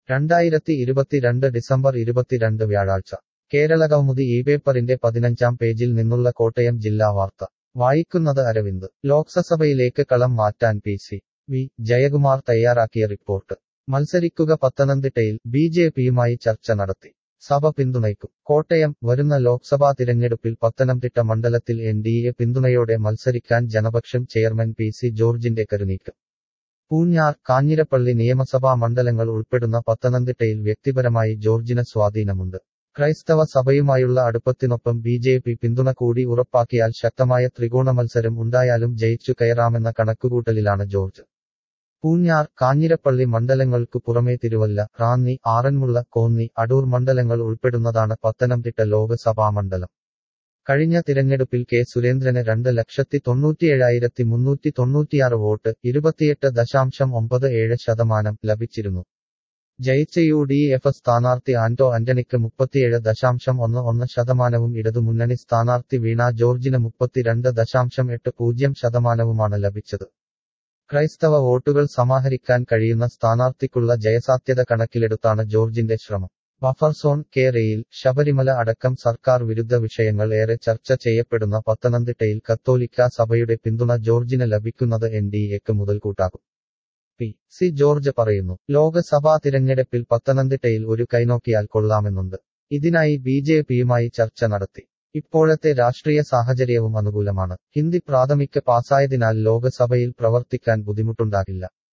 2022 December 22 വ്യാഴാഴ്ച കേരളകൗമുദി ഇപേപ്പറിന്റെ 15-ാം പേജിൽ നിന്നുള്ള കോട്ടയം ജില്ലാ വാർത്ത വായിക്കുന്നത് അരവിന്ദ് ലോക്സഭയിലേക്ക് കളം മാറ്റാൻ പി.സി. ജയകുമാർ തയ്യാറാക്കിയ റിപ്പോർട്ട് മത്സരിക്കുക പത്തനംതിട്ടയിൽ ബി.ജെ.പിയുമായി ചർച്ച നടത്തി സഭ പിന്തുണയ്ക്കും കോട്ടയം വരുന്ന ലോക്സഭാ തിരഞ്ഞെടുപ്പിൽ പത്തനംതിട്ട മണ്ഡലത്തിൽ എൻ.ഡി.എ പിന്തുണയോടെ മത്സരിക്കാൻ ജനപക്ഷം ചെയർമാൻ പി.സി. ജോർജിന്റെ കരുനീക്കം പൂഞ്ഞാർ കാഞ്ഞിരപ്പള്ളി നിയമസഭാ മണ്ഡലങ്ങൾ ഉൾപ്പെടുന്ന പത്തനംതിട്ടയിൽ വ്യക്തിപരമായി ജോർജിന് സ്വാധീനമുണ്ട് ക്രൈസ്തവ സഭയുമായുള്ള അടുപ്പത്തിനൊപ്പം ബി.ജെ.പി പിന്തുണ കൂടി ഉറപ്പാക്കിയാൽ ശക്തമായ ത്രികോണ മത്സരം ഉണ്ടായാലും ജയിച്ചു കയറാമെന്ന കണക്കുകൂട്ടലിലാണ് ജോർജ് പൂഞ്ഞാർ കാഞ്ഞിരപ്പള്ളി മണ്ഡലങ്ങൾക്കു പുറമേ തിരുവല്ല റാന്നി ആറന്മുള കോന്നി അടൂർ മണ്ഡലങ്ങൾ ഉൾപ്പെടുന്നതാണ് പത്തനംതിട്ട ലോക്സഭാ മണ്ഡലം കഴിഞ്ഞ തിരഞ്ഞെടുപ്പിൽ കെ സുരേന്ദ്രന് 2,97,396 വോട്ട് 28.97% ലഭിച്ചിരുന്നു ജയിച്ച യു.ഡി.എഫ് സ്ഥാനാർത്ഥി ആന്റോ ആന്റണിക്ക് 37.11%, ഇടതുമുന്നണി സ്ഥാനാർത്ഥി വീണ ജോർജിന് 32.80% ലഭിച്ചത്. ക്രൈസ്തവ വോട്ടുകൾ സമാഹരിക്കാൻ കഴിയുന്ന സ്ഥാനാർത്ഥിക്കുള്ള ജയസാധ്യത കണക്കിലെടുത്താണ് ജോർജിന്റെ ശ്രമം. ബഫർ സോൺ, കെ-റെയിൽ, ശബരിമല അടക്കം സർക്കാർ വിരുദ്ധ വിഷയങ്ങൾ ഏറെ ചർച്ച ചെയ്യപ്പെടുന്ന പത്തനംതിട്ടയിൽ കത്തോലിക്കാ സഭയുടെ പിന്തുണ ജോർജിന് ലഭിക്കുന്നത് എൻ.ഡി.എക്ക് മുതൽക്കൂട്ടാകും. പി.സി. ജോർജ് പറയുന്നു. ലോക്സഭാ തിരഞ്ഞെടുപ്പിൽ പത്തനംതിട്ടയിൽ ഒരു കൈനോക്കിയാൽ കൊള്ളാമെന്നുണ്ട്. ഇതിനായി ബി.ജെ.പിയുമായി ചർച്ച നടത്തി. ഇപ്പോഴത്തെ രാഷ്ട്രീയ സാഹചര്യവും അനുകൂലമാണ്. ഹിന്ദി പ്രാഥമിക പാസായതിനാൽ ലോക്സഭയിൽ പ്രവർത്തിക്കാൻ ബുദ്ധിമുട്ടുണ്ടാകില്ല.